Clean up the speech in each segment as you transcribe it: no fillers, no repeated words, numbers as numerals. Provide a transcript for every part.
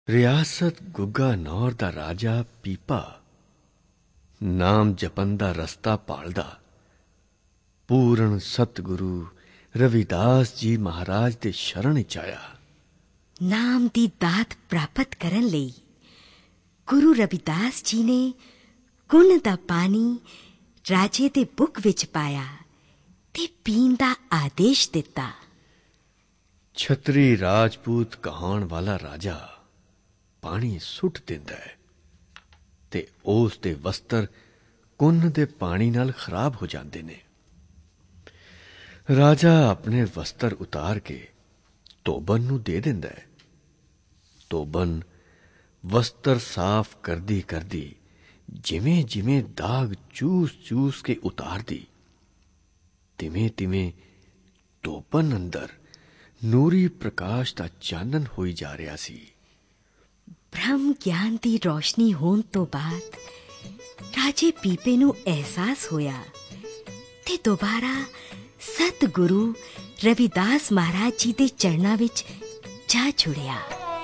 रियासत गुग्गा नौर दा राजा पीपा नाम जपन दा रस्ता भालदा पूर्ण सतगुरु रविदास जी महाराज दे शरण च आया। नाम दी दात प्राप्त करन लई गुरु रविदास जी ने गुण दा पानी राजे दे बुक विच पाया ते पीण दा आदेश दिता। छतरी राजपूत कहाण वाला राजा पानी सुट दिंदा है ते उस दे वस्त्र कुन्न दे पानी नाल खराब हो जाते ने। राजा अपने वस्त्र उतार के धोबन नूं दे दिंदा है। धोबन वस्त्र साफ करदी करदी जिवें जिवें दाग चूस चूस के उतारदी तिवें तिवें धोबन अंदर नूरी प्रकाश दा चानन होई जा रहा सी। ब्रह्म ज्ञान दी रोशनी होण तो बाद राजे पीपे नूं एहसास होया ते दोबारा सतगुरु रविदास महाराज जी दे चरणां विच जा जुड़िया।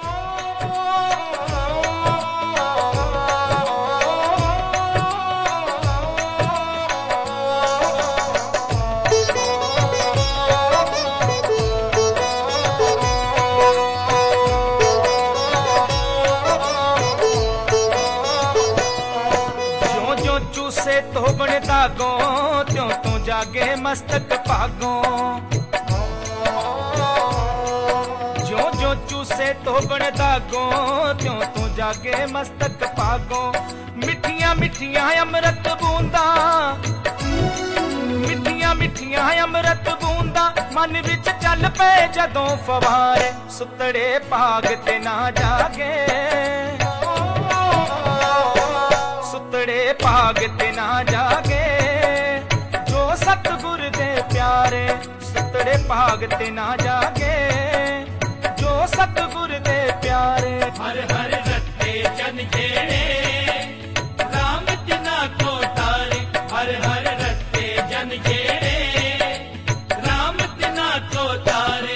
धोबन धागों त्यों तू जागे मस्तक भागों, ज्यों ज्यों चूसे धोबन धागों त्यों तू जागे मस्तक भागों। मिठियां मिठियां अमृत बूंदा, मिठियां मिठियां अमृत बूंदा मन विच चल पे जदों फवारे सुतड़े भाग ते ना जागे, सुतड़े भाग ते ना जागे जो सतगुर दे प्यारे। सुतड़े भाग ते ना जागे जो सतगुर दे प्यारे। हर हर रत्ते जन जेड़े राम तिना को तारे, हर हर रत्ते जन जेड़े राम तिना को तारे।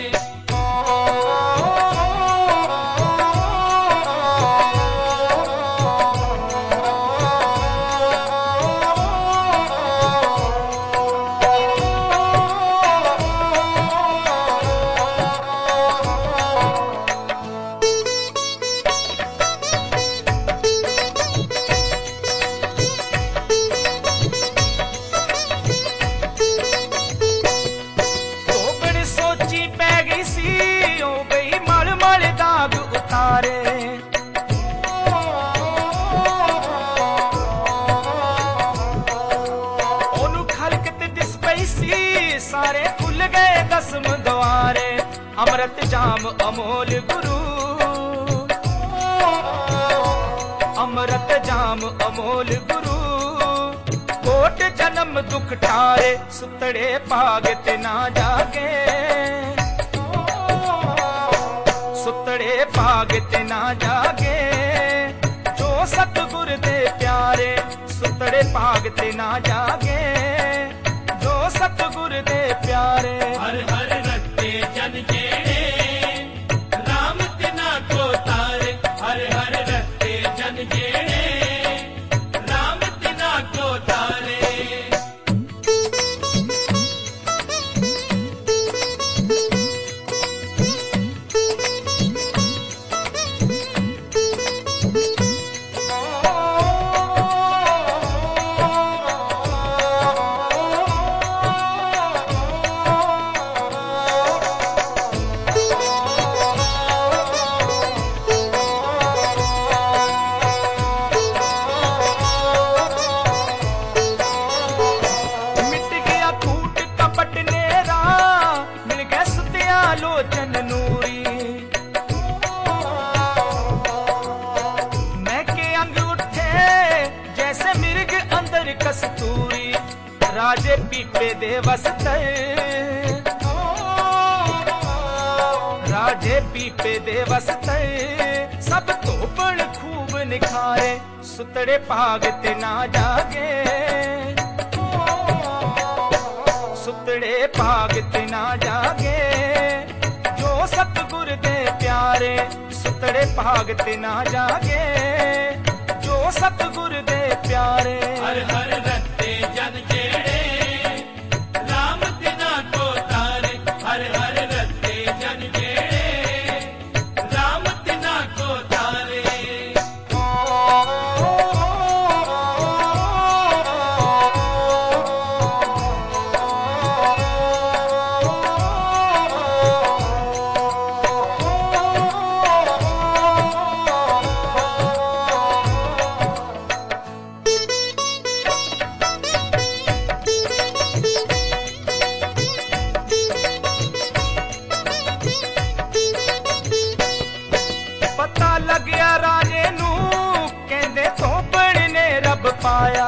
सारे खुल गए दसम द्वारे अमृत जाम अमोल गुरु, अमृत जाम अमोल गुरु। कोट जन्म दुख ठारे सुतड़े भाग ते ना जागे, सुतड़े भाग ते ना जागे जो सतगुर दे प्यारे। सुतड़े भाग ते ना जागे जो सतगुर दे प्यारे। हर हर रत्ते जन जेड़े राम तिना को तारे, हर हर रत्ते जन जेड़े राम तिना को तारे। कस्तूरी राजे पीपे दे वस्ते, राजे पीपे दे वस्ते सब धोबन खूब निखारे। सुतड़े भाग ते ना जागे, सुतड़े भाग ते ना जागे जो सतगुर दे प्यारे। ਸੁਤੜੇ ਭਾਗ ਤੇ ਨਾ ਜਾਗੇ ਜੋ ਸਤਿਗੁਰ ਦੇ ਪਿਆਰੇ हर हर रत्ते जन जेड़े राम तिना को तारे हर हर रत्ते जन जेड़े राम तिना को तारे ਪਤਾ ਲੱਗਿਆ ਰਾਜੇ ਨੂੰ ਕਹਿੰਦੇ ਧੋਬਣ ਨੇ ਰੱਬ ਪਾਇਆ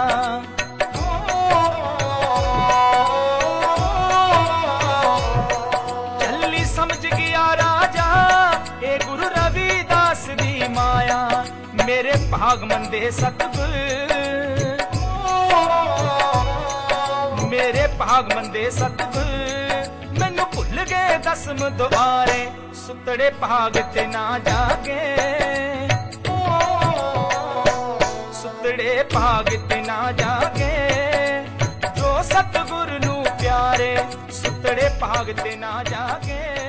ਚੱਲੀ ਸਮਝ ਗਿਆ ਰਾਜਾ ਇਹ ਗੁਰੂ ਰਵਿਦਾਸ ਦੀ ਮਾਇਆ ਮੇਰੇ ਭਾਗ ਮੰਦੇ ਸਤਿਗੁਰ ਮੇਰੇ ਭਾਗ ਮੰਦੇ ਸਤਿਗੁਰ ਮੈਨੂੰ ਭੁੱਲ ਗਏ ਦਸਮ ਦੁਆਰੇ ਸੁਤੜੇ ਭਾਗ ਤੇ ਨਾ ਜਾਗੇ ਸੁਤੜੇ ਭਾਗ ਤੇ ਨਾ ਜਾਗੇ ਜੋ ਸਤਿਗੁਰ ਨੂੰ ਪਿਆਰੇ ਸੁਤੜੇ ਭਾਗ ਤੇ ਨਾ ਜਾਗੇ